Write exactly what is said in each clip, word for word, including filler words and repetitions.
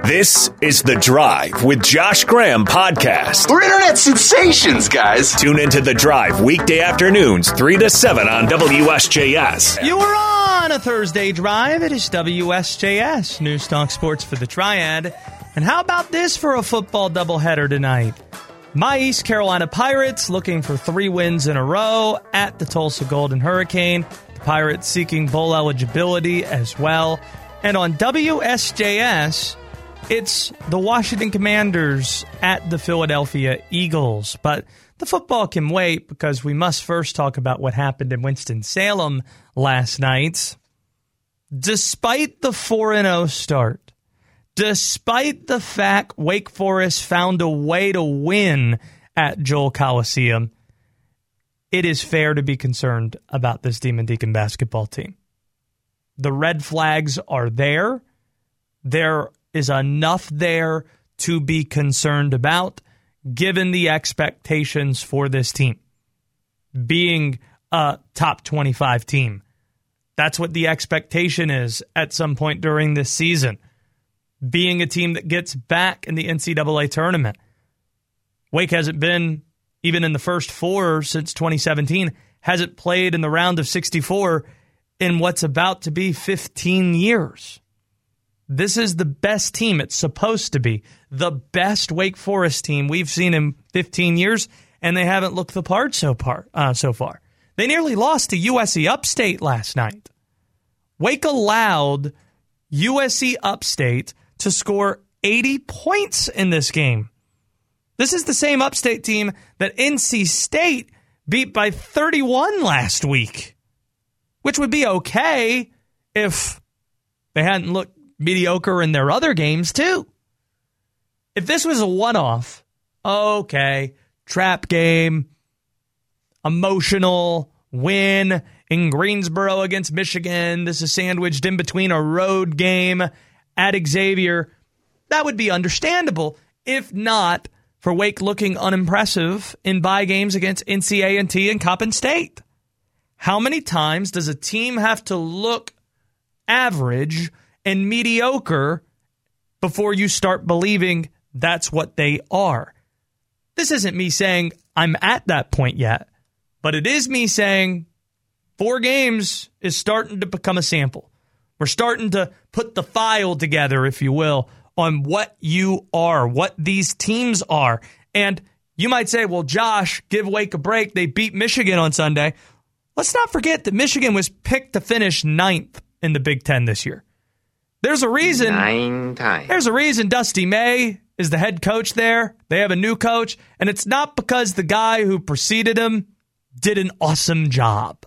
This is The Drive with Josh Graham podcast. We're internet sensations, guys. Tune into The Drive weekday afternoons, three to seven on W S J S. You are on a Thursday drive. It is W S J S, News Talk Sports for the Triad. And how about this for a football doubleheader tonight? My East Carolina Pirates looking for three wins in a row at the Tulsa Golden Hurricane. The Pirates seeking bowl eligibility as well. And on W S J S, it's the Washington Commanders at the Philadelphia Eagles. But the football can wait because we must first talk about what happened in Winston-Salem last night. Despite the four and oh start, despite the fact Wake Forest found a way to win at Joel Coliseum, it is fair to be concerned about this Demon Deacon basketball team. The red flags are there. There is enough there to be concerned about, given the expectations for this team being a top twenty-five team. That's what the expectation is at some point during this season. Being a team that gets back in the N C double A tournament. Wake hasn't been, even in the first four since twenty seventeen, hasn't played in the round of sixty-four in what's about to be fifteen years. This is the best team it's supposed to be. The best Wake Forest team we've seen in fifteen years, and they haven't looked the part so far. Uh, so far. They nearly lost to U S C Upstate last night. Wake allowed U S C Upstate to score eighty points in this game. This is the same Upstate team that N C State beat by thirty-one last week, which would be okay if they hadn't looked mediocre in their other games too. If this was a one-off, okay, trap game, emotional win in Greensboro against Michigan, this is sandwiched in between a road game at Xavier, that would be understandable. If not, for Wake looking unimpressive in bye games against N C A and T and Coppin State. How many times does a team have to look average and mediocre before you start believing that's what they are? This isn't me saying I'm at that point yet, but it is me saying four games is starting to become a sample. We're starting to put the file together, if you will, on what you are, what these teams are. And you might say, well, Josh, give Wake a break. They beat Michigan on Sunday. Let's not forget that Michigan was picked to finish ninth in the Big Ten this year. There's a reason. Nine times. There's a reason Dusty May is the head coach there. They have a new coach, and it's not because the guy who preceded him did an awesome job.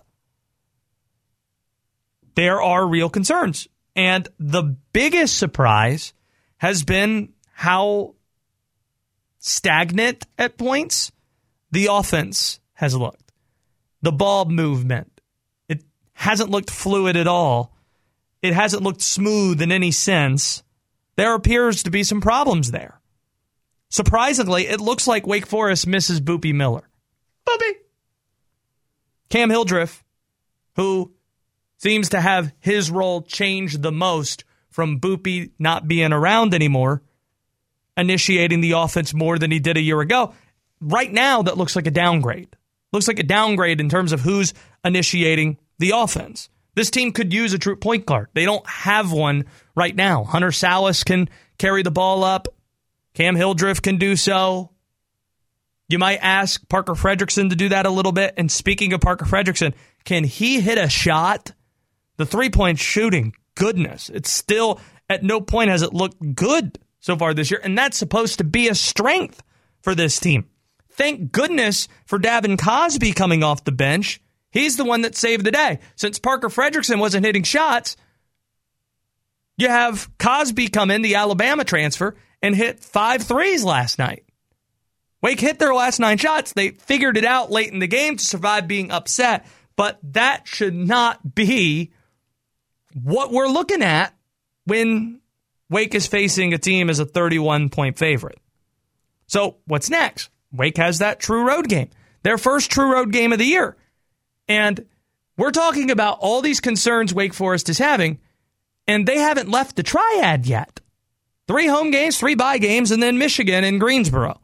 There are real concerns, and the biggest surprise has been how stagnant at points the offense has looked. The ball movement, it hasn't looked fluid at all. It hasn't looked smooth in any sense. There appears to be some problems there. Surprisingly, it looks like Wake Forest misses Boopy Miller. Boopy! Cam Hildreth, who seems to have his role changed the most from Boopy not being around anymore, initiating the offense more than he did a year ago. Right now, that looks like a downgrade. Looks like a downgrade in terms of who's initiating the offense. This team could use a true point guard. They don't have one right now. Hunter Salas can carry the ball up. Cam Hildreth can do so. You might ask Parker Fredrickson to do that a little bit. And speaking of Parker Fredrickson, can he hit a shot? The three-point shooting, goodness. It's still, at no point has it looked good so far this year. And that's supposed to be a strength for this team. Thank goodness for Davin Cosby coming off the bench. He's the one that saved the day. Since Parker Fredrickson wasn't hitting shots, you have Cosby come in, the Alabama transfer, and hit five threes last night. Wake hit their last nine shots. They figured it out late in the game to survive being upset, but that should not be what we're looking at when Wake is facing a team as a thirty-one point favorite. So what's next? Wake has that true road game, their first true road game of the year. And we're talking about all these concerns Wake Forest is having, and they haven't left the triad yet. Three home games, three bye games, and then Michigan and Greensboro.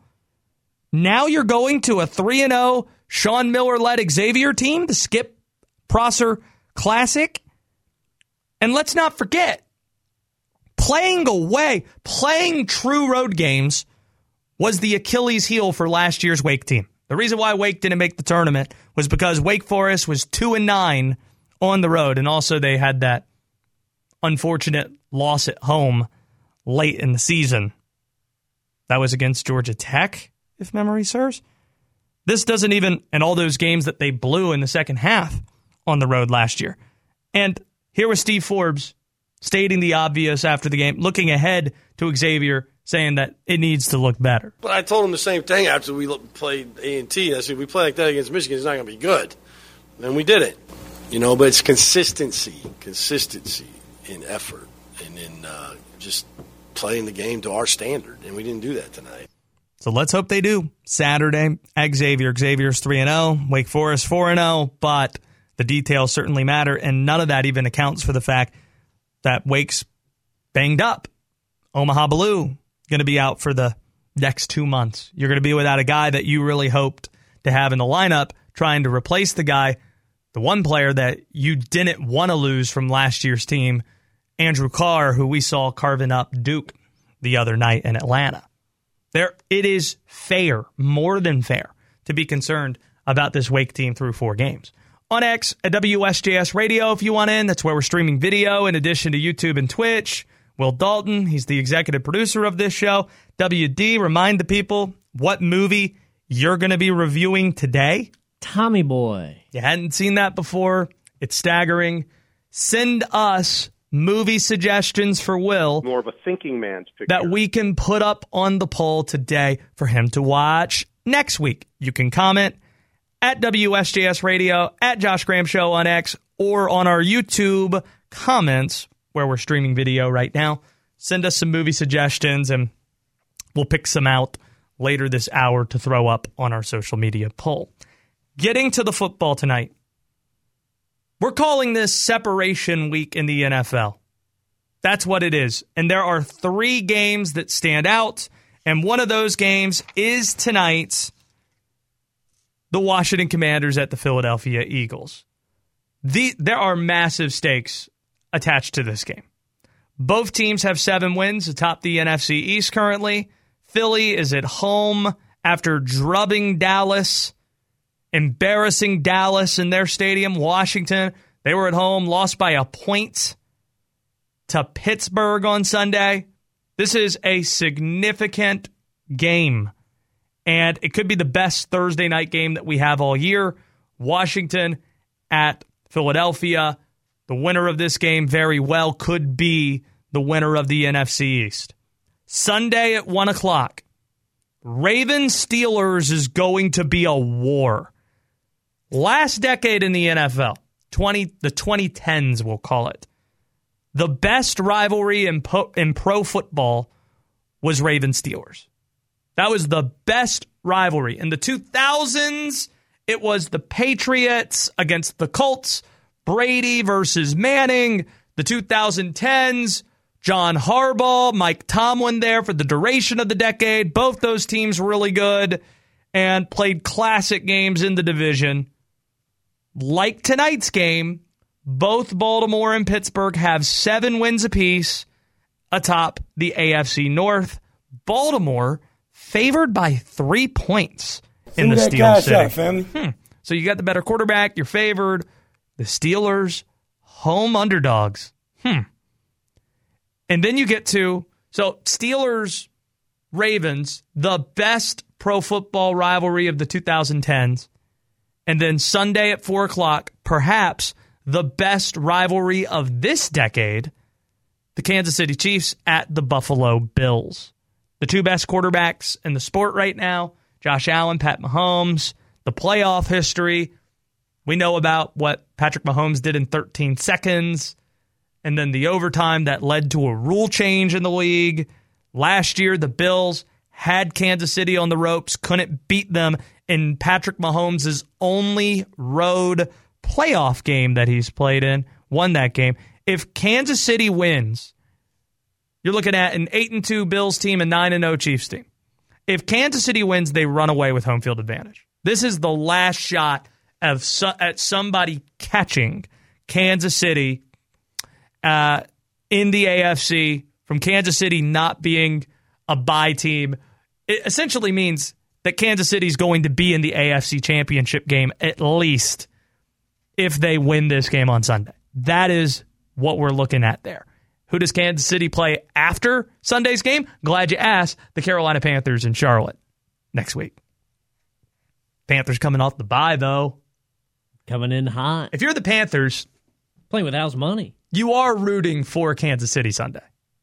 Now you're going to a three and oh Sean Miller-led Xavier team, the Skip Prosser Classic. And let's not forget, playing away, playing true road games was the Achilles heel for last year's Wake team. The reason why Wake didn't make the tournament was because Wake Forest was two and nine on the road, and also they had that unfortunate loss at home late in the season. That was against Georgia Tech, if memory serves. This doesn't even, and all those games that they blew in the second half on the road last year. And here was Steve Forbes stating the obvious after the game, looking ahead to Xavier, saying that it needs to look better. But I told him the same thing after we played A and T. I said, we play like that against Michigan, it's not going to be good. And we did it. You know, but it's consistency, consistency in effort and in uh, just playing the game to our standard. And we didn't do that tonight. So let's hope they do. Saturday at Xavier. Xavier's three and oh, Wake Forest four and oh, but the details certainly matter, and none of that even accounts for the fact that Wake's banged up. Omaha Blue going to be out for the next two months. You're going to be without a guy that you really hoped to have in the lineup, trying to replace the guy, the one player that you didn't want to lose from last year's team, Andrew Carr, who we saw carving up Duke the other night in Atlanta. There, it is fair, more than fair, to be concerned about this Wake team through four games. On X at W S J S Radio, if you want in, that's where we're streaming video in addition to YouTube and Twitch. Will Dalton, he's the executive producer of this show. W D, remind the people what movie you're going to be reviewing today. Tommy Boy. You hadn't seen that before. It's staggering. Send us movie suggestions for Will. More of a thinking man's picture. That we can put up on the poll today for him to watch next week. You can comment at W S J S Radio, at Josh Graham Show on X, or on our YouTube comments, where we're streaming video right now. Send us some movie suggestions, and we'll pick some out later this hour to throw up on our social media poll. Getting to the football tonight. We're calling this separation week in the N F L. That's what it is. And there are three games that stand out, and one of those games is tonight's the Washington Commanders at the Philadelphia Eagles. The, there are massive stakes attached to this game. Both teams have seven wins atop the N F C East currently. Philly is at home after drubbing Dallas, embarrassing Dallas in their stadium. Washington, they were at home, lost by a point to Pittsburgh on Sunday. This is a significant game, and it could be the best Thursday night game that we have all year. Washington at Philadelphia. The winner of this game very well could be the winner of the N F C East. Sunday at one o'clock, Ravens-Steelers is going to be a war. Last decade in the N F L, twenty the twenty tens we'll call it, the best rivalry in, po- in pro football was Ravens-Steelers. That was the best rivalry. In the two thousands, it was the Patriots against the Colts, Brady versus Manning. The two thousand tens, John Harbaugh, Mike Tomlin there for the duration of the decade. Both those teams really good and played classic games in the division. Like tonight's game, both Baltimore and Pittsburgh have seven wins apiece atop the A F C North. Baltimore favored by three points in the Steel City. Hmm. So you got the better quarterback, you're favored. The Steelers, home underdogs. Hmm. And then you get to, so Steelers, Ravens, the best pro football rivalry of the two thousand tens. And then Sunday at four o'clock, perhaps the best rivalry of this decade, the Kansas City Chiefs at the Buffalo Bills. The two best quarterbacks in the sport right now, Josh Allen, Pat Mahomes, the playoff history. We know about what Patrick Mahomes did in thirteen seconds, and then the overtime that led to a rule change in the league. Last year, the Bills had Kansas City on the ropes, couldn't beat them in Patrick Mahomes' only road playoff game that he's played in, won that game. If Kansas City wins, You're looking at an eight and two Bills team and nine and oh Chiefs team. If Kansas City wins, they run away with home field advantage. This is the last shot of su- at somebody catching Kansas City uh, in the A F C from Kansas City not being a bye team. It essentially means that Kansas City is going to be in the A F C Championship game at least if they win this game on Sunday. That is what we're looking at there. Who does Kansas City play after Sunday's game? Glad you asked. The Carolina Panthers in Charlotte next week. Panthers coming off the bye, though. Coming in hot. If you're the Panthers, playing with house money, you are rooting for Kansas City Sunday.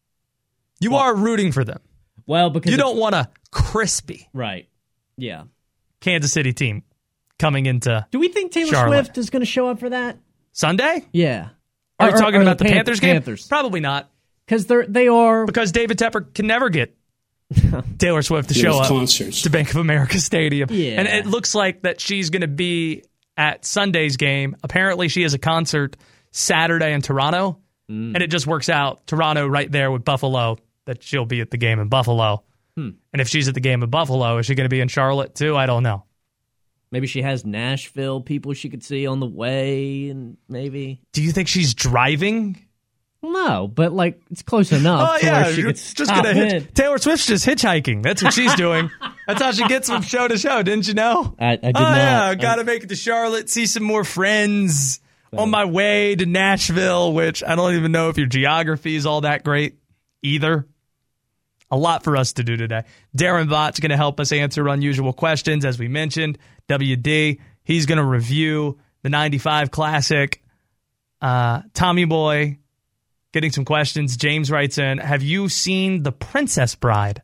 You well, are rooting for them. Well, because you don't want a crispy, right? Yeah, Kansas City team coming into. Do we think Taylor Charlotte. Swift is going to show up for that Sunday? Yeah. Are you or, talking or about the, the Pan- Panthers game? Panthers. Probably not. Because they're they are because David Tepper can never get Taylor Swift to show up concerts. to Bank of America Stadium. Yeah. And it looks like that she's going to be at Sunday's game. Apparently she has a concert Saturday in Toronto. Mm. And it just works out. Toronto right there with Buffalo, that she'll be at the game in Buffalo. Hmm. And if she's at the game in Buffalo, is she going to be in Charlotte too? I don't know. Maybe she has Nashville people she could see on the way, and maybe. Do you think she's driving? No, but like it's close enough. Oh to yeah, where she could just gonna hitch- Taylor Swift's just hitchhiking. That's what she's doing. That's how she gets from show to show. Didn't you know? I, I did oh, not. yeah, got to make it to Charlotte, see some more friends well, on my way to Nashville. Which I don't even know if your geography is all that great either. A lot for us to do today. Darren Vought's going to help us answer unusual questions, as we mentioned. W D, he's going to review the ninety-five Classic. Uh, Tommy Boy, getting some questions. James writes in, have you seen The Princess Bride?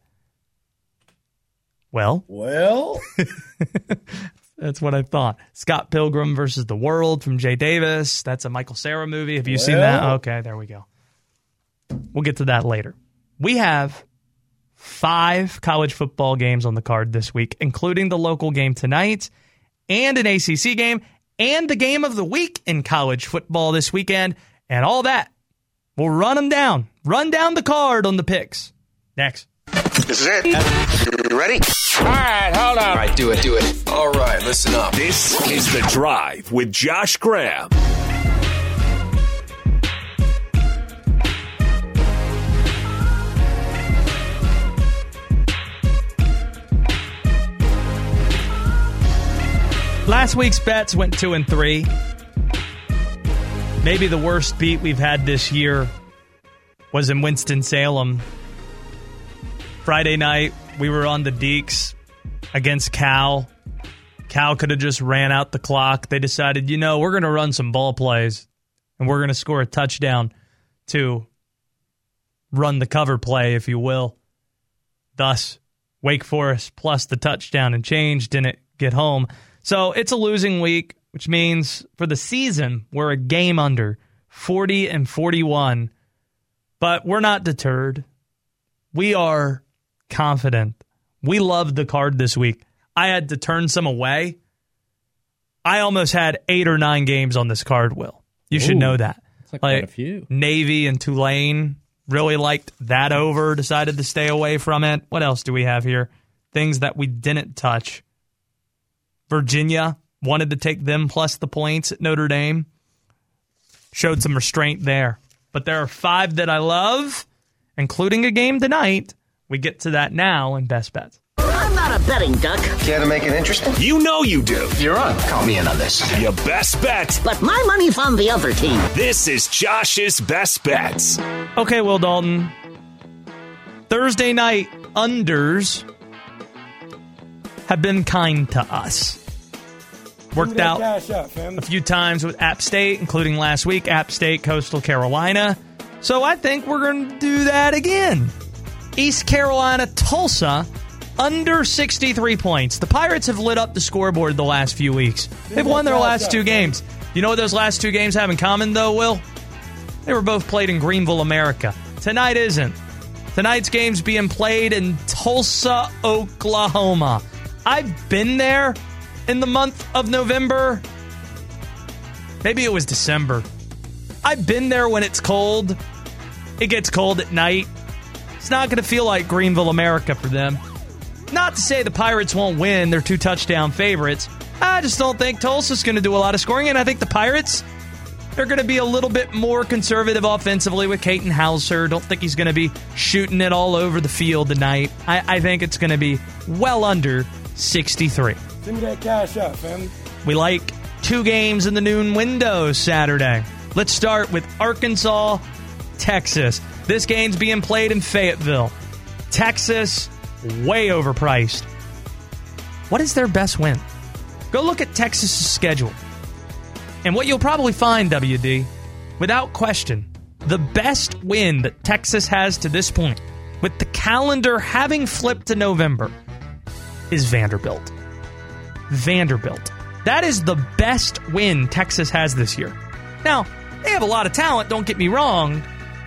Well? Well? That's what I thought. Scott Pilgrim versus the World from Jay Davis. That's a Michael Cera movie. Have you well? seen that? Okay, there we go. We'll get to that later. We have five college football games on the card this week, including the local game tonight and an A C C game and the game of the week in college football this weekend. And all that, we'll run them down. Run down the card on the picks. Next. This is it. You ready? All right, hold on. All right, do it, do it. All right, listen up. This is The Drive with Josh Graham. Last week's bets went two and three. Maybe the worst beat we've had this year was in Winston-Salem. Friday night, we were on the Deeks against Cal. Cal could have just ran out the clock. They decided, you know, we're going to run some ball plays, and we're going to score a touchdown to run the cover play, if you will. Thus, Wake Forest plus the touchdown and change didn't get home. So it's a losing week, which means for the season, we're a game under, forty and forty-one. But we're not deterred. We are confident. We love the card this week. I had to turn some away. I almost had eight or nine games on this card, Will. You Ooh, should know that. It's like, like quite a few. Navy and Tulane, really liked that over, decided to stay away from it. What else do we have here? Things that we didn't touch. Virginia, wanted to take them plus the points at Notre Dame. Showed some restraint there. But there are five that I love, including a game tonight. We get to that now in Best Bets. I'm not a betting duck. Care to make it interesting? You know you do. You're on. Count me in on this. Your best bet. But my money's on the other team. This is Josh's Best Bets. Okay, Will Dalton. Thursday night unders have been kind to us. Worked out up, a few times with App State, including last week, App State, Coastal Carolina. So I think we're going to do that again. East Carolina, Tulsa, under sixty-three points. The Pirates have lit up the scoreboard the last few weeks. They've won their last two games. You know what those last two games have in common, though, Will? They were both played in Greenville, America. Tonight isn't. Tonight's game's being played in Tulsa, Oklahoma. I've been there in the month of November. Maybe it was December. I've been there when it's cold. It gets cold at night. It's not going to feel like Greenville, America for them. Not to say the Pirates won't win. They're two touchdown favorites. I just don't think Tulsa's going to do a lot of scoring, and I think the Pirates, they're going to be a little bit more conservative offensively with Caton Hauser. Don't think he's going to be shooting it all over the field tonight. I, I think it's going to be well under sixty-three. Send me that cash up, fam. We like two games in the noon window Saturday. Let's start with Arkansas, Texas. This game's being played in Fayetteville. Texas, way overpriced. What is their best win? Go look at Texas' schedule. And what you'll probably find, W D, without question, the best win that Texas has to this point, with the calendar having flipped to November, is Vanderbilt. Vanderbilt. That is the best win Texas has this year. Now, they have a lot of talent, don't get me wrong,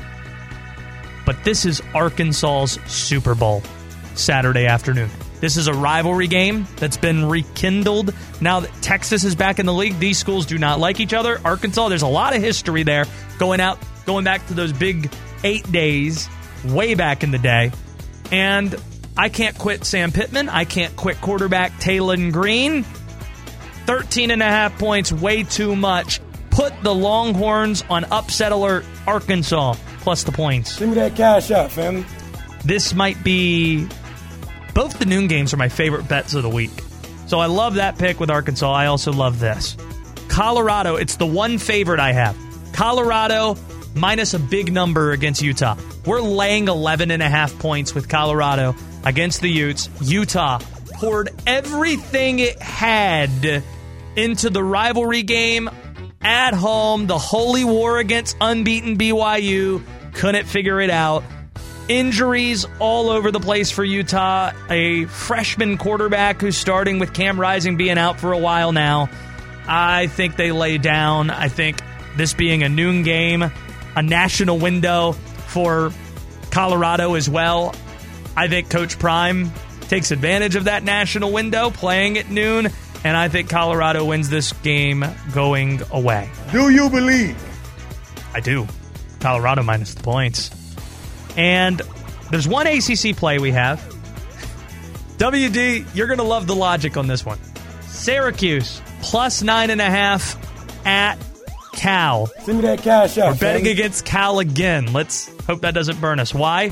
but this is Arkansas's Super Bowl Saturday afternoon. This is a rivalry game that's been rekindled now that Texas is back in the league. These schools do not like each other. Arkansas, there's a lot of history there going out, going back to those big eight days way back in the day. And I can't quit Sam Pittman. I can't quit quarterback Taylon Green. thirteen and a half points, way too much. Put the Longhorns on upset alert. Arkansas plus the points. Send me that cash up, fam. This might be... Both the noon games are my favorite bets of the week. So I love that pick with Arkansas. I also love this. Colorado, it's the one favorite I have. Colorado minus a big number against Utah. We're laying eleven and a half points with Colorado against the Utes. Utah poured everything it had into the rivalry game at home. The holy war against unbeaten B Y U. Couldn't figure it out. Injuries all over the place for Utah. A freshman quarterback who's starting with Cam Rising being out for a while now. I think they lay down. I think this being a noon game, a national window for Colorado as well. I think Coach Prime takes advantage of that national window, playing at noon, and I think Colorado wins this game going away. Do you believe? I do. Colorado minus the points. And there's one A C C play we have. W D, you're going to love the logic on this one. Syracuse, plus nine and a half at Cal. Send me that cash up. We're betting fam. against Cal again. Let's hope that doesn't burn us. Why?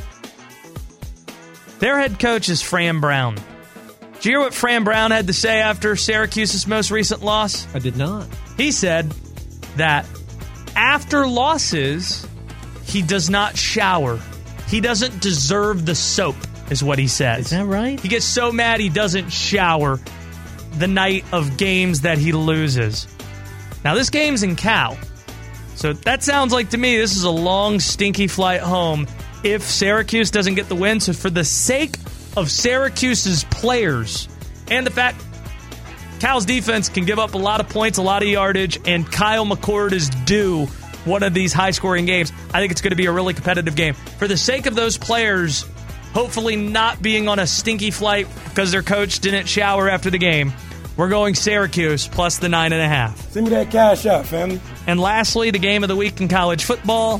Their head coach is Fran Brown. Did you hear what Fran Brown had to say after Syracuse's most recent loss? I did not. He said that after losses, he does not shower. He doesn't deserve the soap, is what he says. Is that right? He gets so mad he doesn't shower the night of games that he loses. Now, this game's in Cal. So that sounds like to me this is a long, stinky flight home if Syracuse doesn't get the win. So for the sake of Syracuse's players and the fact Cal's defense can give up a lot of points, a lot of yardage, and Kyle McCord is due one of these high-scoring games, I think it's going to be a really competitive game. For the sake of those players hopefully not being on a stinky flight because their coach didn't shower after the game, we're going Syracuse plus the nine and a half. Send me that cash up, fam. And lastly, the game of the week in college football.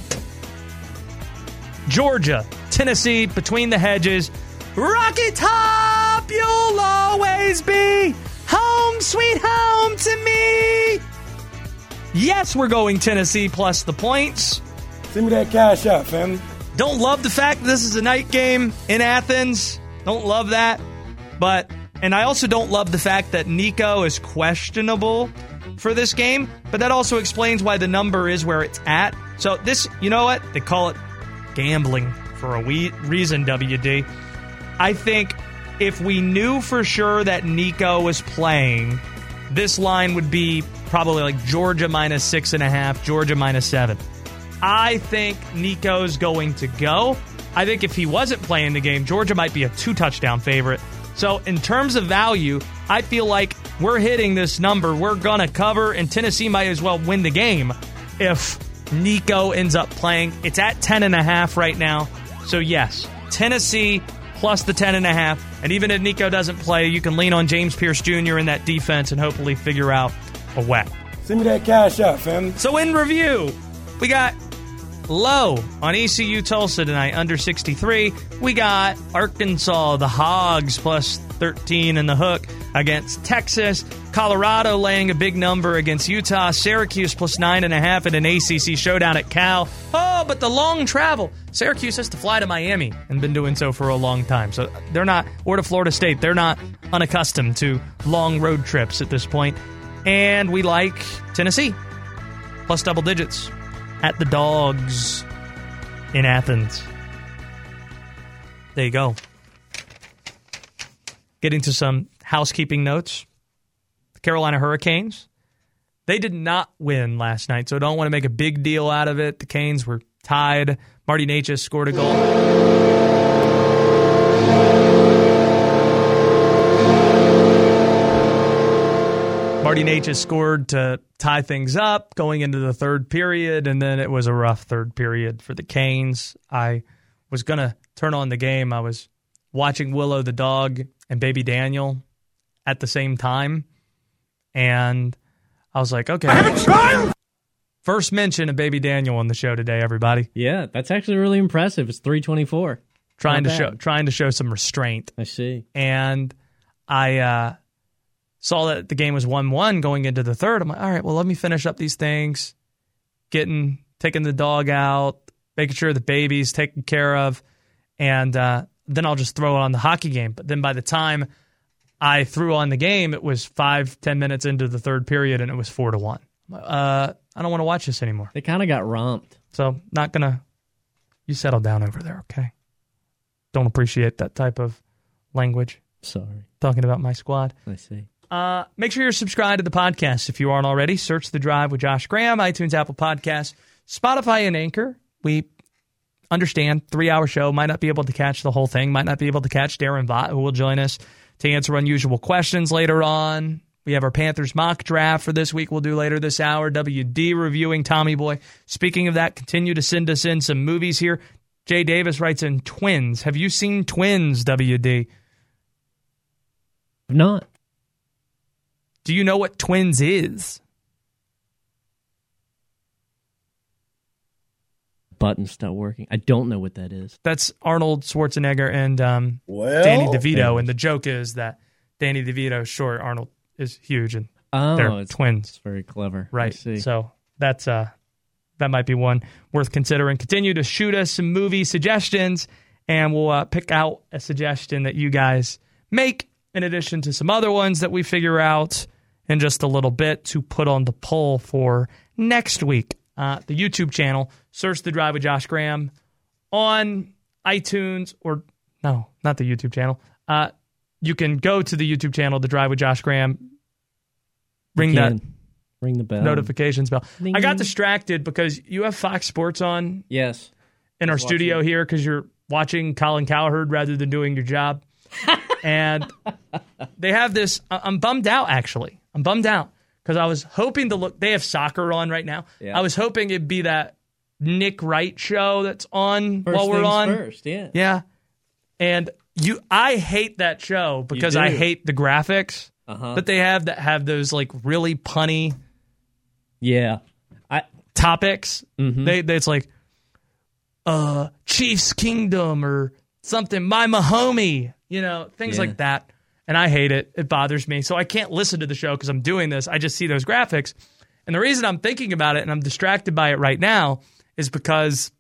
Georgia, Tennessee, between the hedges. Rocky Top, you'll always be home, sweet home to me. Yes, we're going Tennessee plus the points. Send me that cash up, fam. Don't love the fact that this is a night game in Athens. Don't love that. But, and I also don't love the fact that Nico is questionable for this game. But that also explains why the number is where it's at. So this, you know what? They call it gambling for a wee reason, W D. I think if we knew for sure that Nico was playing, this line would be probably like Georgia minus six and a half, Georgia minus seven. I think Nico's going to go. I think if he wasn't playing the game, Georgia might be a two-touchdown favorite. So in terms of value, I feel like we're hitting this number. We're going to cover, and Tennessee might as well win the game if Nico ends up playing. It's at ten and a half right now. So yes, Tennessee plus the ten and a half. And even if Nico doesn't play, you can lean on James Pierce Junior in that defense and hopefully figure out a way. Send me that cash up, fam. So in review, we got low on E C U Tulsa tonight, under sixty-three. We got Arkansas, the Hogs, plus thirteen in the hook against Texas. Colorado laying a big number against Utah. Syracuse plus nine and a half in an A C C showdown at Cal. Oh, but the long travel. Syracuse has to fly to Miami and been doing so for a long time. So they're not, or to Florida State, they're not unaccustomed to long road trips at this point. And we like Tennessee, plus double digits at the Dogs in Athens. There you go. Getting to some housekeeping notes. The Carolina Hurricanes, they did not win last night, so don't want to make a big deal out of it. The Canes were tied. Marty Necas scored a goal. Marty Necas scored to tie things up going into the third period, and then it was a rough third period for the Canes. I was going to turn on the game. I was watching Willow the dog and Baby Daniel at the same time, and I was like, okay. First mention of Baby Daniel on the show today, everybody. Yeah, that's actually really impressive. It's three twenty-four. Trying Not to bad. show trying to show some restraint. I see. And I uh, saw that the game was one one going into the third. I'm like, all right, well, let me finish up these things. Getting, taking the dog out, making sure the baby's taken care of, and uh, then I'll just throw it on the hockey game. But then by the time I threw on the game, it was five, ten minutes into the third period, and it was four to one. Uh, I don't want to watch this anymore. They kind of got romped. So not gonna. You settle down over there, okay? Don't appreciate that type of language. Sorry. Talking about my squad. I see. Uh, make sure you're subscribed to the podcast if you aren't already. Search The Drive with Josh Graham, iTunes, Apple Podcasts, Spotify, and Anchor. We understand three-hour show, might not be able to catch the whole thing, might not be able to catch Darren Vaught, who will join us to answer unusual questions later on. We have our Panthers mock draft for this week we'll do later this hour. W D reviewing Tommy Boy. Speaking of that, continue to send us in some movies here. Jay Davis writes in Twins. Have you seen Twins, W D? I've not. Do you know what Twins is? Button stopped working. I don't know what that is. That's Arnold Schwarzenegger and um, Well, Danny DeVito. And the joke is that Danny DeVito is short, Arnold is huge, and Oh, they're it's, twins. It's very clever. I Right. see. So that's uh, that might be one worth considering. Continue to shoot us some movie suggestions, and we'll uh, pick out a suggestion that you guys make in addition to some other ones that we figure out in just a little bit to put on the poll for next week. Uh, the YouTube channel, search The Drive with Josh Graham on iTunes, or no, not the YouTube channel. Uh, you can go to the YouTube channel, The Drive with Josh Graham, ring that ring the bell. notifications bell. Ding, I got ding. distracted because you have Fox Sports on Yes. in our was studio watching. here because you're watching Colin Cowherd rather than doing your job. And they have this. I- I'm bummed out, actually. I'm bummed out because I was hoping to look. They have soccer on right now. Yeah. I was hoping it'd be that Nick Wright show that's on First while we're things on. first, yeah. Yeah. And you, I hate that show because do. I hate the graphics Uh-huh. that they have that have those like really punny Yeah. I topics. Mhm. They, they it's like uh Chiefs Kingdom or something, my Mahomie, you know, things Yeah. like that. And I hate it. It bothers me. So I can't listen to the show because I'm doing this. I just see those graphics. And the reason I'm thinking about it and I'm distracted by it right now is because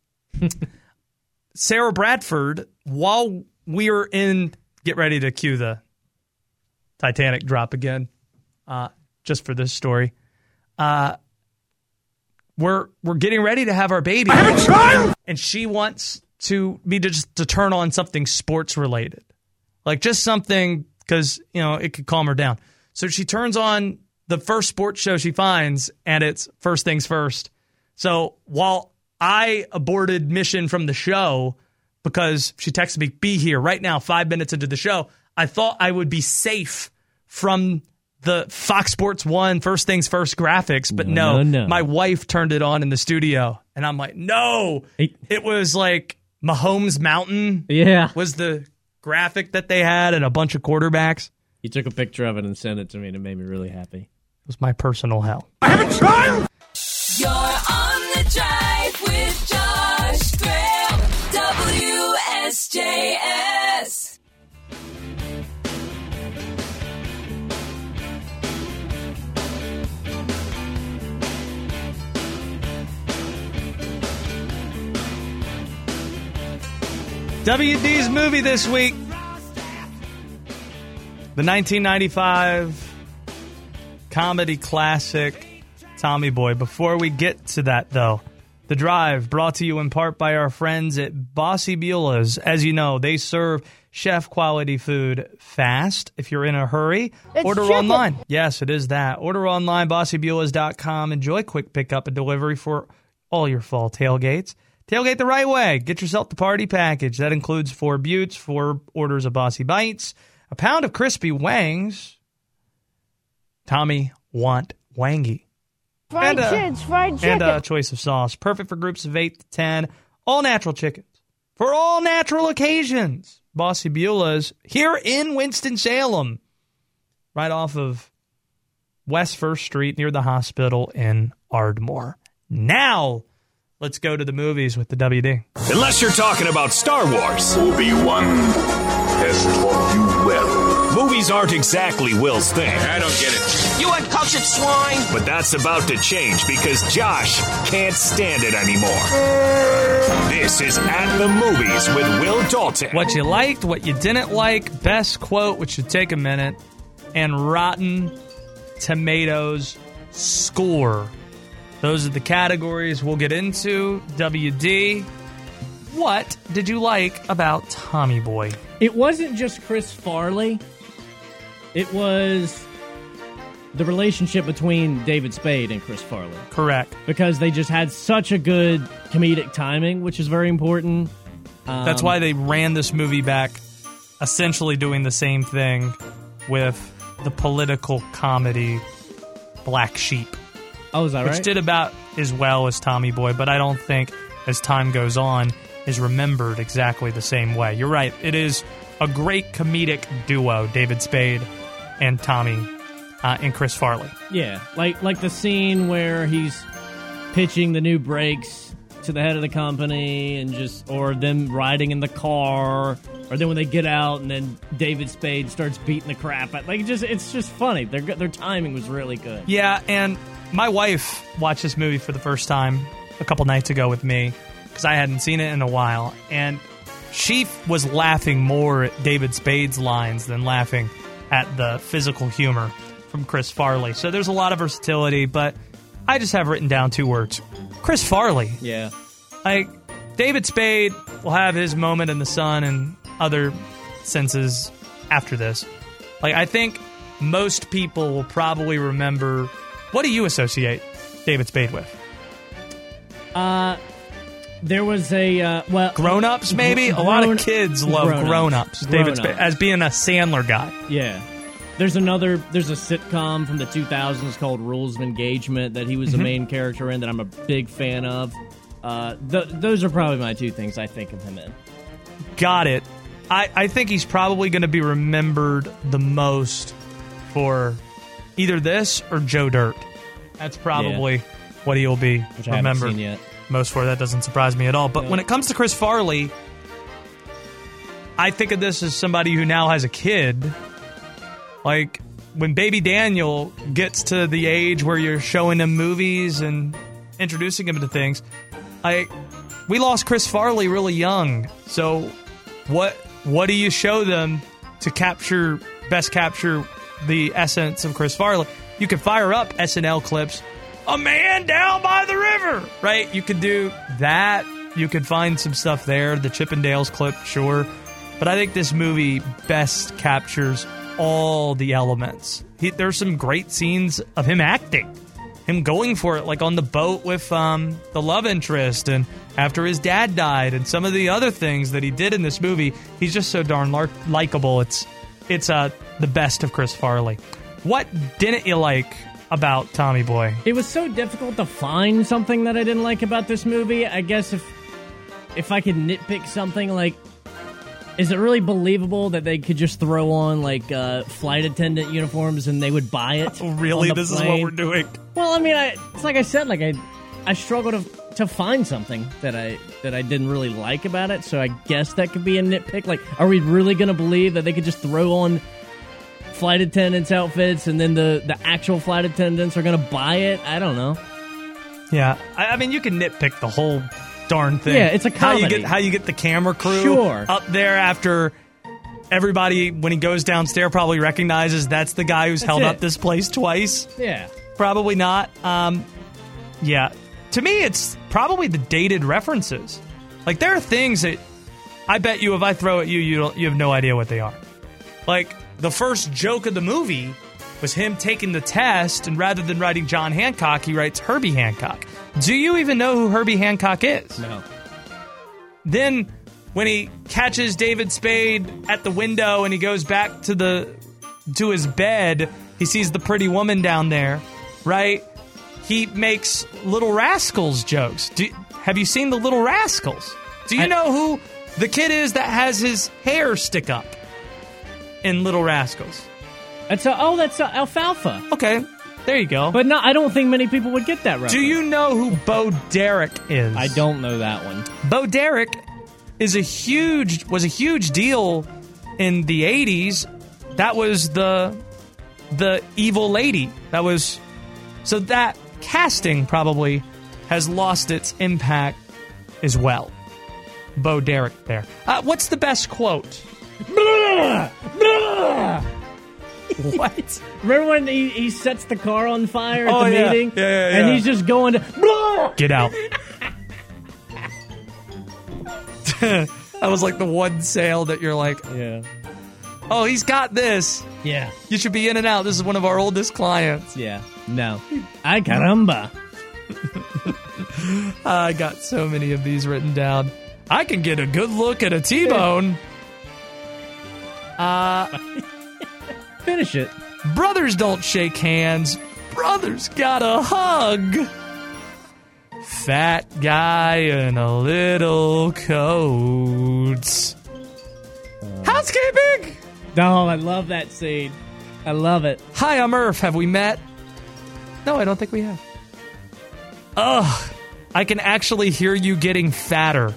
Sarah Bradford, while we were in, get ready to cue the Titanic drop again, uh, just for this story. Uh, we're we're getting ready to have our baby, and she wants to me to just to turn on something sports related, like just something because you know it could calm her down. So she turns on the first sports show she finds, and it's First Things First. So while I aborted mission from the show because she texted me, "Be here right now," five minutes into the show, I thought I would be safe from the Fox Sports one First Things First graphics, but no, No, no, no. my wife turned it on in the studio, and I'm like, no, Hey. it was like Mahomes Mountain Yeah. was the graphic that they had, and a bunch of quarterbacks. You took a picture of it and sent it to me, and it made me really happy. It was my personal hell. You're on the drive with Josh. S J S. W D's movie this week, the nineteen ninety-five comedy classic Tommy Boy. Before we get to that, though, The Drive, brought to you in part by our friends at Bossy Beula's. As you know, they serve chef-quality food fast. If you're in a hurry, It's order chicken. online. Yes, it is that. Order online, bossy beulas dot com. Enjoy quick pickup and delivery for all your fall tailgates. Tailgate the right way. Get yourself the party package. That includes four buttes, four orders of Bossy Bites, a pound of crispy wangs. Tommy want wangy. Fried And a- chickens, fried chicken. And a choice of sauce. Perfect for groups of eight to ten. All natural chickens. For all natural occasions. Bossy Beula's here in Winston-Salem. Right off of West First Street near the hospital in Ardmore. Now, let's go to the movies with the W D. Unless you're talking about Star Wars. Obi-Wan has taught you well. Movies aren't exactly Will's thing. I don't get it. You uncultured swine! But that's about to change because Josh can't stand it anymore. This is At the Movies with Will Dalton. What you liked, what you didn't like, best quote, which should take a minute, and Rotten Tomatoes score. Those are the categories we'll get into. W D, what did you like about Tommy Boy? It wasn't just Chris Farley. It was the relationship between David Spade and Chris Farley. Correct. Because they just had such a good comedic timing, which is very important. Um, That's why they ran this movie back, essentially doing the same thing with the political comedy Black Sheep. Oh, is that right? Which did about as well as Tommy Boy, but I don't think, as time goes on, is remembered exactly the same way. You're right. It is a great comedic duo, David Spade and Tommy uh, and Chris Farley. Yeah, like like the scene where he's pitching the new brakes to the head of the company, and just or them riding in the car, or then when they get out and then David Spade starts beating the crap out. Like just it's just funny. Their their timing was really good. Yeah, and my wife watched this movie for the first time a couple nights ago with me because I hadn't seen it in a while, and she was laughing more at David Spade's lines than laughing at the physical humor from Chris Farley. So there's a lot of versatility, but I just have written down two words. Chris Farley. Yeah. Like, David Spade will have his moment in the sun and other senses after this. Like, I think most people will probably remember... What do you associate David Spade with? Uh... There was a, uh, well... Grown-Ups, maybe? Grown, a lot of kids love Grown-Ups. Grown-Ups David Spade, as being a Sandler guy. Yeah. There's another, there's a sitcom from the two thousands called Rules of Engagement that he was Mm-hmm. the main character in that I'm a big fan of. Uh, th- those are probably my two things I think of him in. Got it. I, I think he's probably going to be remembered the most for either this or Joe Dirt. That's probably Yeah. what he'll be Which I haven't remembered seen yet. most for. That doesn't surprise me at all. But No. when it comes to Chris Farley, I think of this as somebody who now has a kid. Like, when baby Daniel gets to the age where you're showing him movies and introducing him to things, I we lost Chris Farley really young. So what what do you show them to capture best capture the essence of Chris Farley? You can fire up S N L clips. A man down by the river, right? You could do that. You could find some stuff there. The Chippendales clip, sure. But I think this movie best captures all the elements. He, there's some great scenes of him acting, him going for it, like on the boat with um, the love interest, and after his dad died, and some of the other things that he did in this movie. He's just so darn lar- likable. It's it's uh, the best of Chris Farley. What didn't you like about Tommy Boy? It was so difficult to find something that I didn't like about this movie. I guess if if I could nitpick something, like, is it really believable that they could just throw on, like, uh, flight attendant uniforms and they would buy it? Really? on the This is plane? what we're doing? Well, I mean, I, it's like I said, like, I I struggle to to find something that I that I didn't really like about it. So I guess that could be a nitpick. Like, are we really going to believe that they could just throw on flight attendants' outfits and then the, the actual flight attendants are going to buy it? I don't know. Yeah, I, I mean, you can nitpick the whole darn thing. Yeah, it's a comedy. How you get, how you get the camera crew Sure. up there after everybody, when he goes downstairs, probably recognizes that's the guy who's That's held it. up this place twice. Yeah. Probably not. Um, yeah. To me, it's probably the dated references. Like, there are things that I bet you if I throw at you, you don't, you have no idea what they are. Like, the first joke of the movie was him taking the test, and rather than writing John Hancock, he writes Herbie Hancock. Do you even know who Herbie Hancock is? No. Then, when he catches David Spade at the window and he goes back to the to his bed, he sees the pretty woman down there, right? He makes Little Rascals jokes. Do, have you seen the Little Rascals? Do you I, know who the kid is that has his hair stick up in Little Rascals? That's a, oh, that's a Alfalfa. Okay, there you go. But no, I don't think many people would get that reference. Do you know who Bo Derek is? I don't know that one. Bo Derek is a huge was a huge deal in the eighties. That was the the evil lady. That was so that casting probably has lost its impact as well. Bo Derek there. Uh, what's the best quote? Blah, blah. What? Remember when he, he sets the car on fire at Oh, the yeah. meeting? Yeah, yeah, And yeah. he's just going to... Blah! Get out. That was like the one sale that you're like, Yeah. oh, he's got this. Yeah. You should be in and out. This is one of our oldest clients. Yeah. No. Ay, caramba. I got so many of these written down. I can get a good look at a T-bone. Uh, Finish it. brothers don't shake hands. Brothers gotta hug. Fat guy in a little coat. Housekeeping! No, I love that scene. I love it. Hi, I'm Irv. Have we met? No, I don't think we have. Ugh. I can actually hear you getting fatter.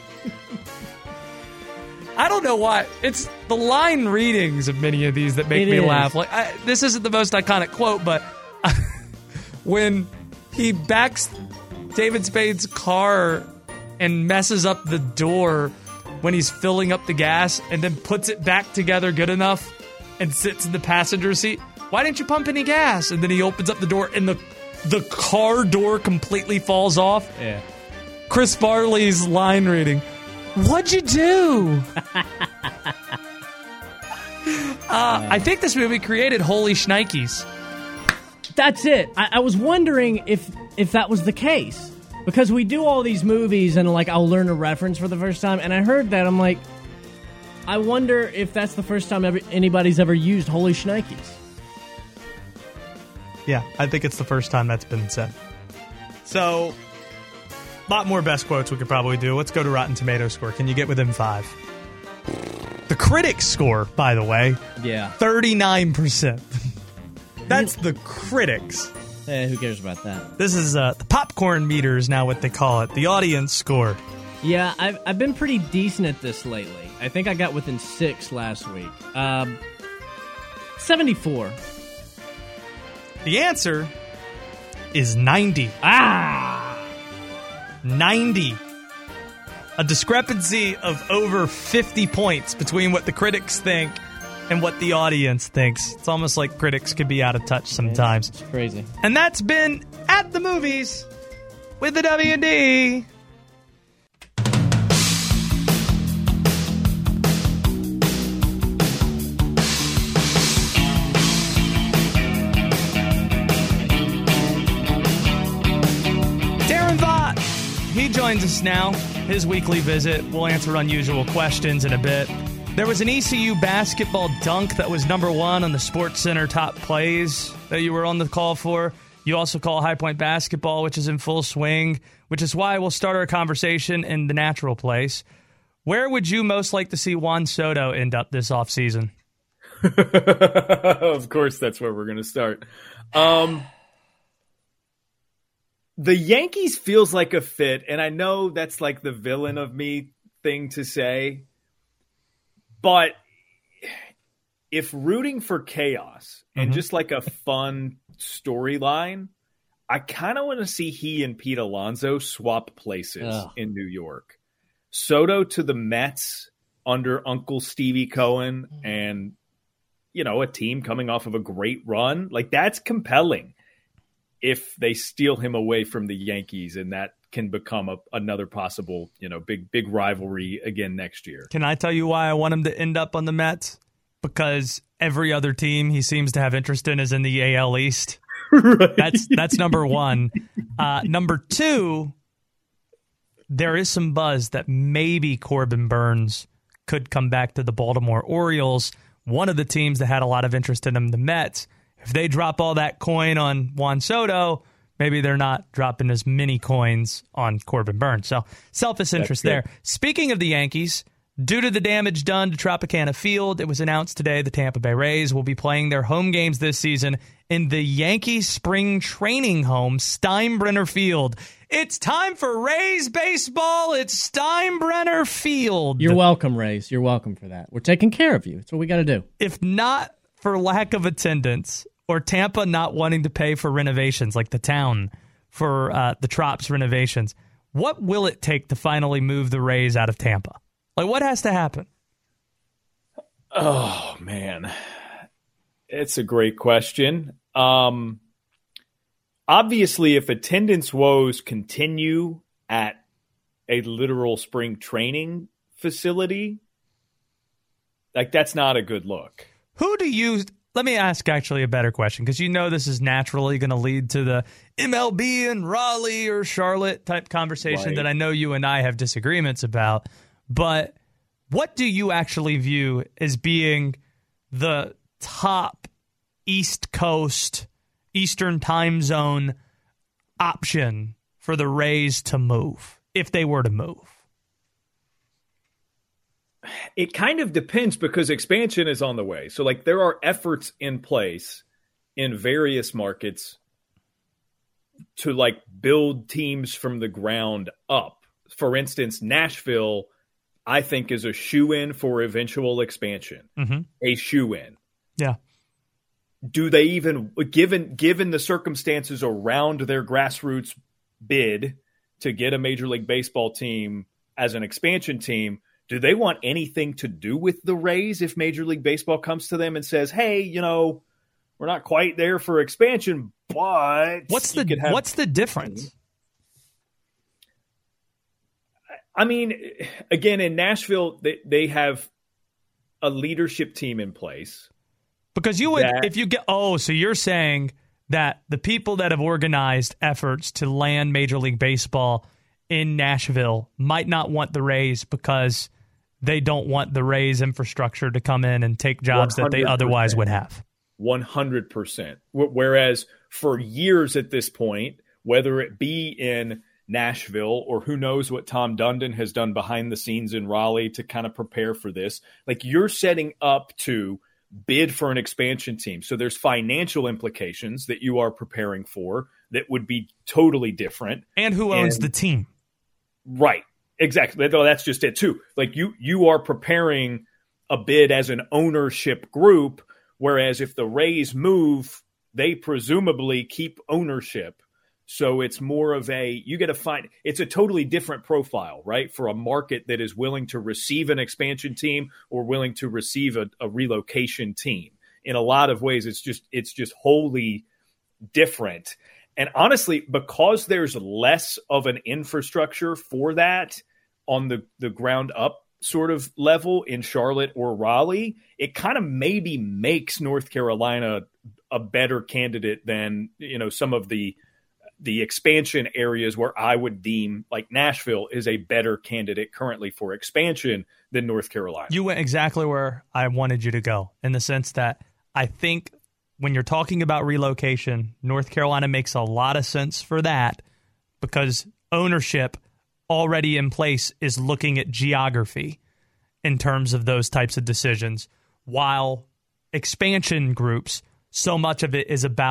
I don't know why. It's the line readings of many of these that make It me is. laugh. Like I, this isn't the most iconic quote, but when he backs David Spade's car and messes up the door when he's filling up the gas and then puts it back together good enough and sits in the passenger seat. Why didn't you pump any gas? And then he opens up the door and the the car door completely falls off. Yeah. Chris Farley's line reading. What'd you do? uh, I think this movie created Holy Shnikes. That's it. I, I was wondering if if that was the case. Because we do all these movies and, like, I'll learn a reference for the first time. And I heard that. I'm like, I wonder if that's the first time ever, anybody's ever used Holy Shnikes. Yeah, I think it's the first time that's been said. So, a lot more best quotes we could probably do. Let's go to Rotten Tomatoes score. Can you get within five? The critics score, by the way, Yeah. thirty-nine percent. That's the critics. Eh, who cares about that? This is uh, the popcorn meter is now what they call it. The audience score. Yeah, I've, I've been pretty decent at this lately. I think I got within six last week. Um, seventy-four. The answer is ninety. Ah! ninety. A discrepancy of over fifty points between what the critics think and what the audience thinks. It's almost like critics could be out of touch sometimes. It's crazy. And that's been At the Movies with the W and D. Darren Vaught, he joins us now. His weekly visit. We'll answer unusual questions in a bit. There was an E C U basketball dunk that was number one on the Sports Center top plays that you were on the call for. You also call High Point basketball, which is in full swing, which is why we'll start our conversation in the natural place. Where would you most like to see Juan Soto end up this offseason? Of course, that's where we're going to start. Um, The Yankees feels like a fit, and I know that's like the villain of me thing to say, but if rooting for chaos and mm-hmm. just like a fun storyline, I kind of want to see he and Pete Alonso swap places Ugh. in New York. Soto to the Mets under Uncle Stevie Cohen and, you know, a team coming off of a great run. Like, that's compelling if they steal him away from the Yankees, and that can become a, another possible, you know, big, big rivalry again next year. Can I tell you why I want him to end up on the Mets? Because every other team he seems to have interest in is in the A L East. Right. That's that's number one. Uh, number two, there is some buzz that maybe Corbin Burnes could come back to the Baltimore Orioles. One of the teams that had a lot of interest in him, the Mets. If they drop all that coin on Juan Soto, maybe they're not dropping as many coins on Corbin Burnes. So selfish interest there. Speaking of the Yankees, due to the damage done to Tropicana Field, it was announced today the Tampa Bay Rays will be playing their home games this season in the Yankees spring training home, Steinbrenner Field. It's time for Rays baseball. It's Steinbrenner Field. You're welcome, Rays. You're welcome for that. We're taking care of you. That's what we got to do. If not for lack of attendance or Tampa not wanting to pay for renovations like the town for uh, the Trops renovations, what will it take to finally move the Rays out of Tampa? Like, what has to happen? Oh, man. It's a great question. Um, obviously, if attendance woes continue at a literal spring training facility, like, that's not a good look. Who do you... Let me ask actually a better question, because you know this is naturally going to lead to the M L B and Raleigh or Charlotte type conversation right. that I know you and I have disagreements about. But what do you actually view as being the top East Coast, Eastern time zone option for the Rays to move, if they were to move? It kind of depends, because expansion is on the way. So, like, there are efforts in place in various markets to, like, build teams from the ground up. For instance, Nashville, I think, is a shoe-in for eventual expansion. Mm-hmm. A shoe-in. Yeah. Do they even, given given the circumstances around their grassroots bid to get a Major League Baseball team as an expansion team, do they want anything to do with the Rays if Major League Baseball comes to them and says, hey, you know, we're not quite there for expansion, but what's the have- what's the difference? I mean, again, in Nashville, they, they have a leadership team in place. Because you would, that, if you get, oh, so you're saying that the people that have organized efforts to land Major League Baseball in Nashville might not want the Rays because they don't want the Rays infrastructure to come in and take jobs one hundred percent that they otherwise would have. one hundred percent. Whereas for years at this point, whether it be in Nashville or who knows what Tom Dundon has done behind the scenes in Raleigh to kind of prepare for this, like, you're setting up to bid for an expansion team. So there's financial implications that you are preparing for that would be totally different. And who owns and, the team? Right. Exactly. That's just it too. Like, you, you are preparing a bid as an ownership group, whereas if the Rays move, they presumably keep ownership. So it's more of a, you got to find, it's a totally different profile, right? For a market that is willing to receive an expansion team or willing to receive a, a relocation team. In a lot of ways, it's just, it's just wholly different. And honestly, because there's less of an infrastructure for that on the, the ground up sort of level in Charlotte or Raleigh, it kind of maybe makes North Carolina a better candidate than, you know, some of the the expansion areas where I would deem like Nashville is a better candidate currently for expansion than North Carolina. You went exactly where I wanted you to go, in the sense that I think when you're talking about relocation, North Carolina makes a lot of sense for that, because ownership already in place is looking at geography in terms of those types of decisions, while expansion groups, so much of it is about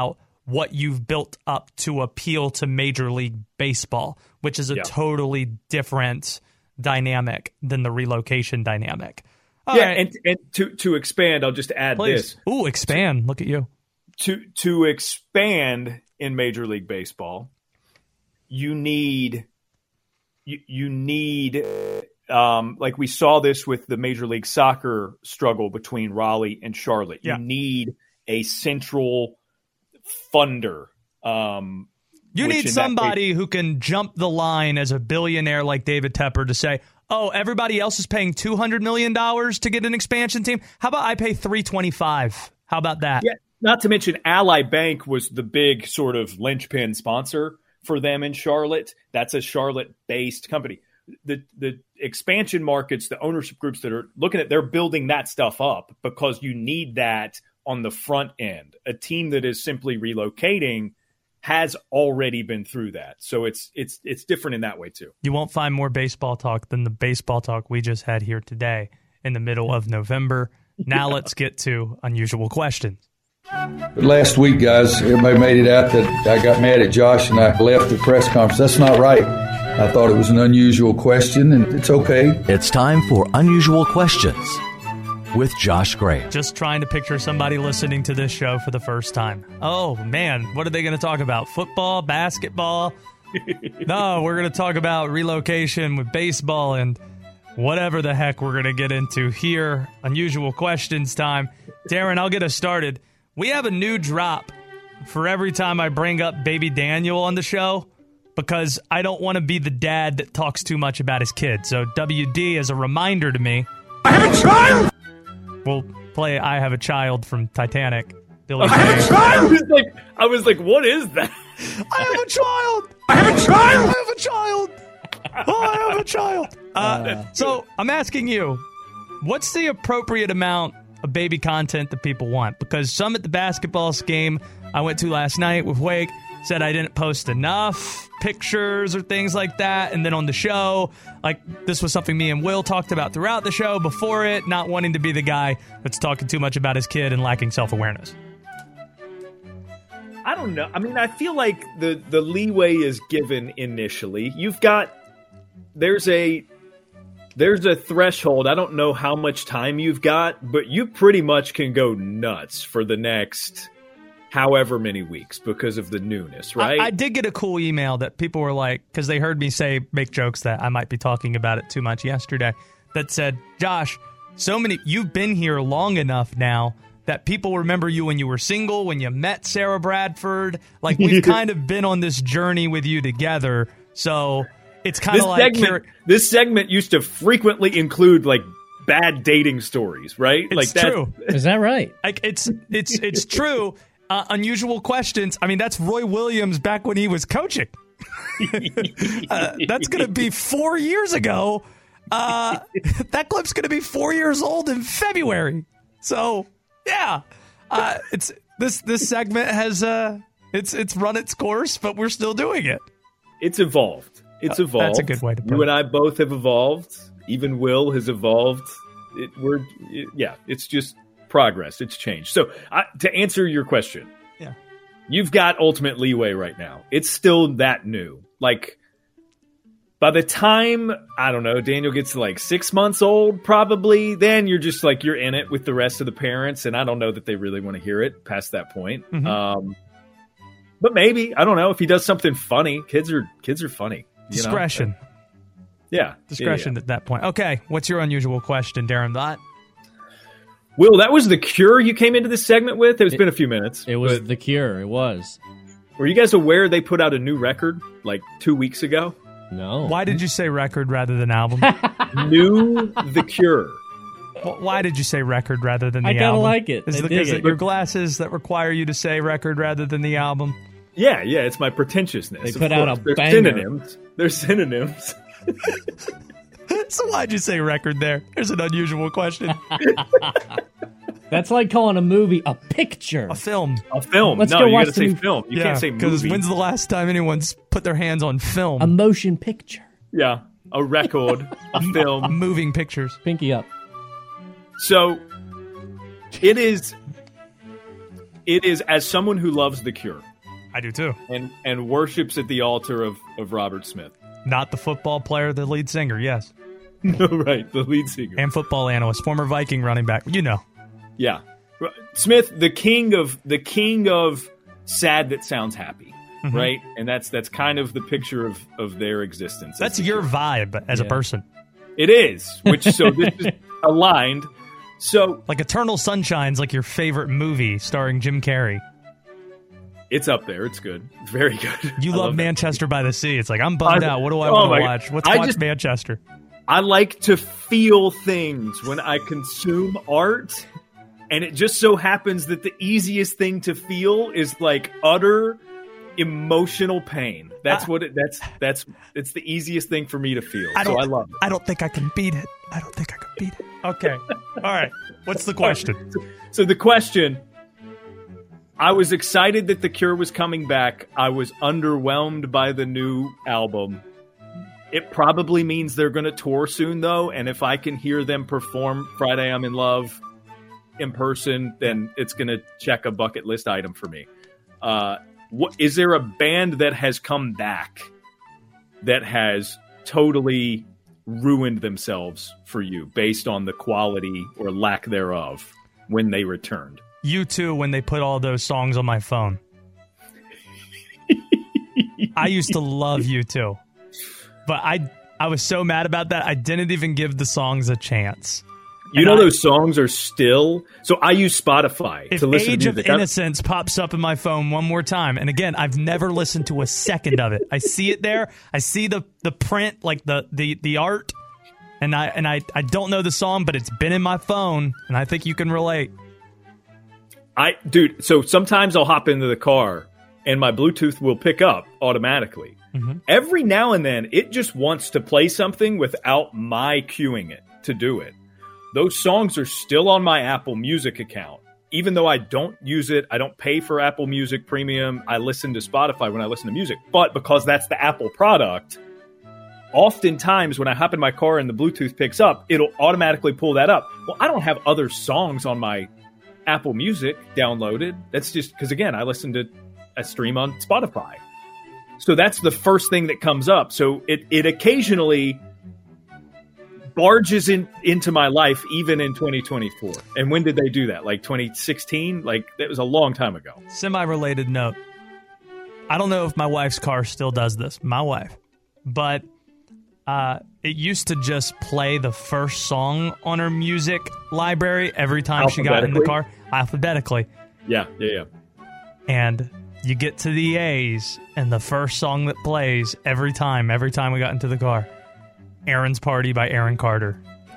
what you've built up to appeal to Major League Baseball, which is a yeah. totally different dynamic than the relocation dynamic. All yeah, right. and, and to, to expand, I'll just add Please. this. Ooh, expand. Look at you. To to expand in Major League Baseball, you need you, you need um, like we saw this with the Major League Soccer struggle between Raleigh and Charlotte. Yeah. You need a central funder. Um, you which need in somebody that case, who can jump the line as a billionaire like David Tepper to say, oh, everybody else is paying two hundred million dollars to get an expansion team. How about I pay three hundred twenty-five dollars? How about that? Yeah. Not to mention, Ally Bank was the big sort of linchpin sponsor for them in Charlotte. That's a Charlotte-based company. The the expansion markets, the ownership groups that are looking at, they're building that stuff up because you need that on the front end. A team that is simply relocating has already been through that. So it's it's it's different in that way too. You won't find more baseball talk than the baseball talk we just had here today in the middle of November. Now yeah. Let's get to unusual questions. But last week, guys, everybody made it out that I got mad at Josh and I left the press conference. That's not right. I thought it was an unusual question, and it's okay. It's time for Unusual Questions with Josh Gray. Just trying to picture somebody listening to this show for the first time. Oh, man, what are they going to talk about? Football, basketball? No, we're going to talk about relocation with baseball and whatever the heck we're going to get into here. Unusual Questions time. Darren, I'll get us started. We have a new drop for every time I bring up baby Daniel on the show because I don't want to be the dad that talks too much about his kid. So W D is a reminder to me. I have a child! We'll play I Have a Child from Titanic. Billy I have a child! I was, like, I was like, what is that? I have a child! I have a child! I have a child! Oh, I have a child! Uh, so I'm asking you, what's the appropriate amount of baby content that people want? Because some at the basketball game I went to last night with Wake said I didn't post enough pictures or things like that. And then on the show, like this was something me and Will talked about throughout the show before it, not wanting to be the guy that's talking too much about his kid and lacking self-awareness. I don't know. I mean, I feel like the, the leeway is given initially. You've got, there's a, There's a threshold. I don't know how much time you've got, but you pretty much can go nuts for the next however many weeks because of the newness, right? I, I did get a cool email that people were like, because they heard me say, make jokes that I might be talking about it too much yesterday, that said, Josh, so many, you've been here long enough now that people remember you when you were single, when you met Sarah Bradford. Like, we've kind of been on this journey with you together. So it's kind of like segment, this segment used to frequently include like bad dating stories, right? It's like that. True. Is that right? Like it's it's it's true. Uh, unusual questions. I mean, that's Roy Williams back when he was coaching. uh, that's going to be four years ago. Uh, that clip's going to be four years old in February. So yeah, uh, it's this this segment has uh, it's it's run its course, but we're still doing it. It's evolved. It's evolved. That's a good way to put you it. You and I both have evolved. Even Will has evolved. It, we're it, yeah. It's just progress. It's changed. So I, to answer your question, yeah, you've got ultimate leeway right now. It's still that new. Like by the time I don't know, Daniel gets to like six months old, probably then you're just like you're in it with the rest of the parents, and I don't know that they really want to hear it past that point. Mm-hmm. Um, but maybe I don't know if he does something funny. Kids are kids are funny. Discretion. You know? Yeah. Discretion yeah, yeah. at that point. Okay. What's your unusual question, Darren Dot? Will, that was The Cure you came into this segment with? It's it, been a few minutes. It was The Cure. It was. Were you guys aware they put out a new record like two weeks ago? No. Why did you say record rather than album? New The Cure. Why did you say record rather than the I album? I kind of like it. Is I it because it. your glasses that require you to say record rather than the album? Yeah, yeah, it's my pretentiousness. They put out a They're banger. synonyms. They're synonyms. So why'd you say record there? There's an unusual question. That's like calling a movie a picture. A film. A film. Let's no, go you watch gotta say new... film. You yeah, can't say movie. Because when's the last time anyone's put their hands on film? A motion picture. Yeah, a record, a film. Moving pictures. Pinky up. So, it is, it is, as someone who loves The Cure, I do too. And and worships at the altar of, of Robert Smith. Not the football player, the lead singer, yes. No, right, the lead singer. And football analyst, former Viking running back. You know. Yeah. Smith, the king of the king of sad that sounds happy. Mm-hmm. Right? And that's that's kind of the picture of, of their existence. That's your vibe as yeah. a person. It is. Which so this is aligned. So like Eternal Sunshine's like your favorite movie starring Jim Carrey. It's up there. It's good. It's very good. You love, love Manchester by the Sea. It's like, I'm bummed I, out. What do I oh want to watch? Let's I watch just, Manchester. I like to feel things when I consume art. And it just so happens that the easiest thing to feel is like utter emotional pain. That's I, what it, that's, that's, it's the easiest thing for me to feel. I so I love it. I don't think I can beat it. I don't think I can beat it. Okay. All right. What's the question? Right. So, so the question, I was excited that The Cure was coming back. I was underwhelmed by the new album. It probably means they're going to tour soon, though. And if I can hear them perform Friday I'm in Love in person, then it's going to check a bucket list item for me. Uh, what, is there a band that has come back that has totally ruined themselves for you based on the quality or lack thereof when they returned? U two, when they put all those songs on my phone. I used to love U two. But I I was so mad about that, I didn't even give the songs a chance. You and know I, those songs are still... So I use Spotify if to listen Age to music. Age of Innocence pops up in my phone one more time, and again, I've never listened to a second of it. I see it there. I see the, the print, like the, the, the art, and I and I, I don't know the song, but it's been in my phone, and I think you can relate. I, dude, so sometimes I'll hop into the car and my Bluetooth will pick up automatically. Mm-hmm. Every now and then, it just wants to play something without my cueing it to do it. Those songs are still on my Apple Music account. Even though I don't use it, I don't pay for Apple Music Premium. I listen to Spotify when I listen to music. But because that's the Apple product, oftentimes when I hop in my car and the Bluetooth picks up, it'll automatically pull that up. Well, I don't have other songs on my Apple Music downloaded. That's just because, again, I listen to a stream on Spotify. So that's the first thing that comes up. So it, it occasionally barges in into my life, even in twenty twenty-four. And when did they do that? Like twenty sixteen? Like, that was a long time ago. Semi-related note. I don't know if my wife's car still does this. My wife. But uh, it used to just play the first song on her music library every time she got in the car. Alphabetically. Yeah, yeah, yeah. And you get to the A's, and the first song that plays every time, every time we got into the car, Aaron's Party by Aaron Carter.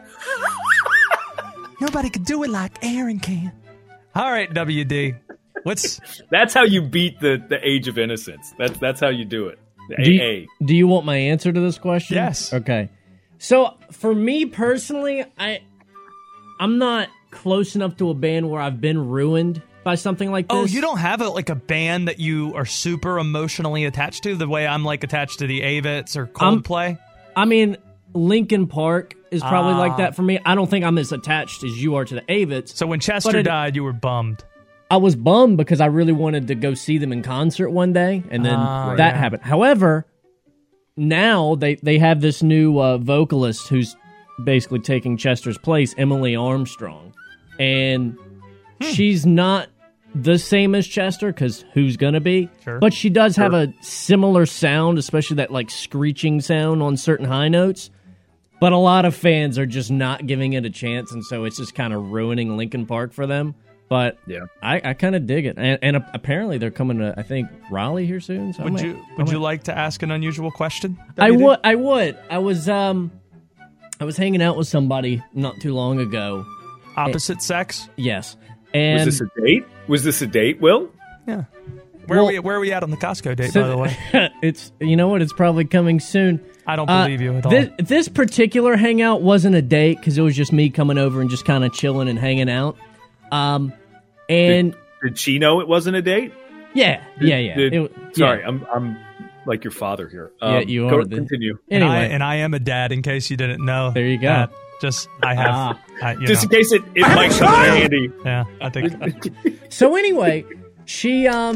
Nobody could do it like Aaron can. All right, W D. What's That's how you beat the, the Age of Innocence. That's that's how you do it. The do, A A. You, do you want my answer to this question? Yes. Okay. So, for me personally, I I'm not close enough to a band where I've been ruined by something like this. Oh, you don't have a, like a band that you are super emotionally attached to the way I'm like attached to the Avets or Coldplay? Um, I mean, Linkin Park is probably uh, like that for me. I don't think I'm as attached as you are to the Avets. So when Chester it, died, you were bummed. I was bummed because I really wanted to go see them in concert one day, and then uh, that yeah. happened. However, now they, they have this new uh, vocalist who's basically taking Chester's place, Emily Armstrong. And hmm. she's not the same as Chester, because who's going to be? Sure. But she does sure. have a similar sound, especially that like screeching sound on certain high notes. But a lot of fans are just not giving it a chance, and so it's just kind of ruining Linkin Park for them. But yeah, I, I kind of dig it. And, and apparently they're coming to, I think, Raleigh here soon. So would might, you would you like to ask an unusual question? I would. I would. I was um, I was hanging out with somebody not too long ago. Opposite sex? Yes. And was this a date? Was this a date, Will? Yeah. Where well, are we where are we at on the Costco date, so, by the way? It's you know what, it's probably coming soon. I don't believe uh, you at all. This, this particular hangout wasn't a date because it was just me coming over and just kind of chilling and hanging out. Um and did, did she know it wasn't a date? Yeah. Did, yeah, yeah. Did, it, sorry, yeah. I'm I'm like your father here. Um, yeah, you are. Go, the, continue. Anyway, and I, and I am a dad in case you didn't know. There you go. Uh, Just I have, ah. I, you just know. in case it, it might come in handy. Yeah, I think. So anyway, she um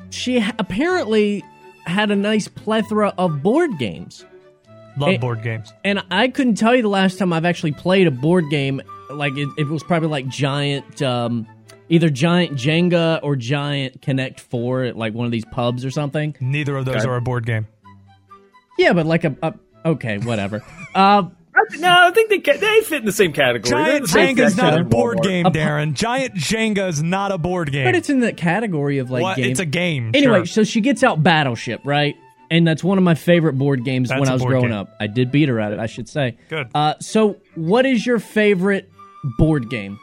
she ha- apparently had a nice plethora of board games. Love and, board games. And I couldn't tell you the last time I've actually played a board game. Like, it, it was probably like giant, um, either giant Jenga or giant Connect Four at like one of these pubs or something. Neither of those Okay. are a board game. Yeah, but like a, a okay, whatever. uh, No, I think they ca- they fit in the same category. Giant They're the same Jenga's not a section. board Walmart. game, Darren. Giant Jenga's not a board game. but it's in the category of like What? game. It's a game. Anyway, sure. so she gets out Battleship, right? And that's one of my favorite board games That's when a I was board growing game. up. I did beat her at it, I should say. Good. Uh, so, what is your favorite board game?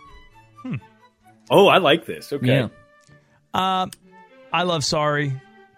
Oh, I like this. Okay. Yeah. Um, I love Sorry.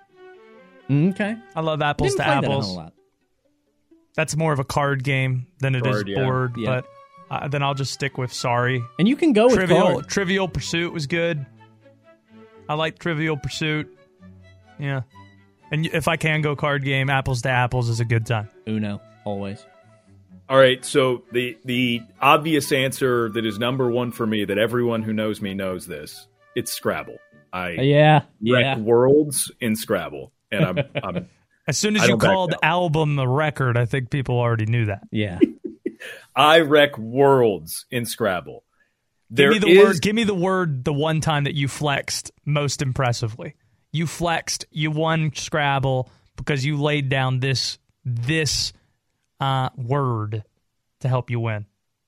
Okay. I love Apples Didn't to play that a Apples. whole lot. That's more of a card game than it is Card, yeah. board, Yeah. but uh, then I'll just stick with Sorry. And you can go with Trivial card. Trivial Pursuit was good. I like Trivial Pursuit. Yeah. And if I can go card game, Apples to Apples is a good time. Uno, always. All right. So the the obvious answer that is number one for me, that everyone who knows me knows this, it's Scrabble. I Yeah, wreck yeah. worlds in Scrabble, and I'm, I'm As soon as I you don't back called down. album a record, I think people already knew that. Yeah. I wreck worlds in Scrabble. Give There me the is word. Give me the word. The one time that you flexed most impressively. You flexed. You won Scrabble because you laid down this this uh, word to help you win.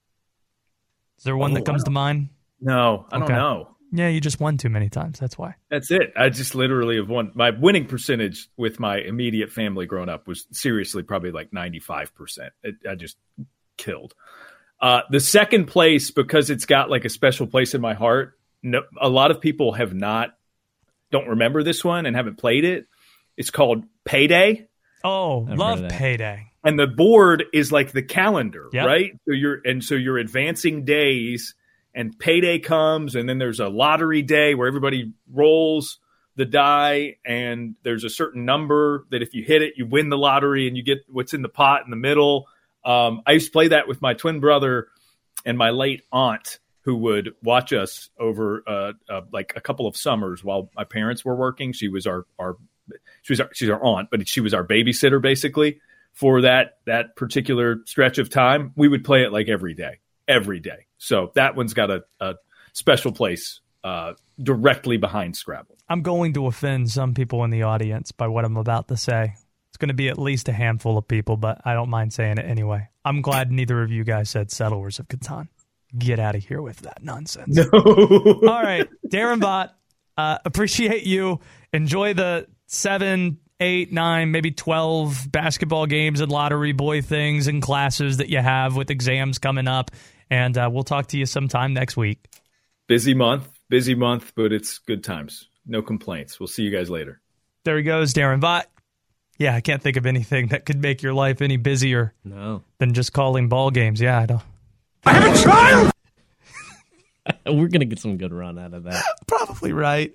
Is there one Oh, that comes I to mind? no, I don't Okay. know. Yeah, you just won too many times. That's why. That's it. I just literally have won. My winning percentage with my immediate family growing up was seriously probably like ninety-five percent. It, I just killed. Uh, the second place, because it's got like a special place in my heart, no, a lot of people have not, don't remember this one and haven't played it. It's called Payday. Oh, Never heard love of that. Payday. And the board is like the calendar, Yep. right? So you're and so you're advancing days, and payday comes, and then there's a lottery day where everybody rolls the die, and there's a certain number that if you hit it, you win the lottery, and you get what's in the pot in the middle. Um, I used to play that with my twin brother and my late aunt, who would watch us over uh, uh, like a couple of summers while my parents were working. She was our our she was our, she's our aunt, but she was our babysitter basically. For that that particular stretch of time, we would play it like every day, every day. So that one's got a, a special place uh, directly behind Scrabble. I'm going to offend some people in the audience by what I'm about to say. It's going to be at least a handful of people, but I don't mind saying it anyway. I'm glad neither of you guys said Settlers of Catan. Get out of here with that nonsense. No. All right, Darren Bott, uh, appreciate you. Enjoy the seven, eight, nine, maybe twelve basketball games and lottery boy things and classes that you have with exams coming up. And uh, we'll talk to you sometime next week. Busy month, busy month, but it's good times. No complaints. We'll see you guys later. There he goes, Darren Bott. Yeah, I can't think of anything that could make your life any busier No. than just calling ball games. Yeah, I don't. I have a child! We're going to get some good run out of that. Probably right.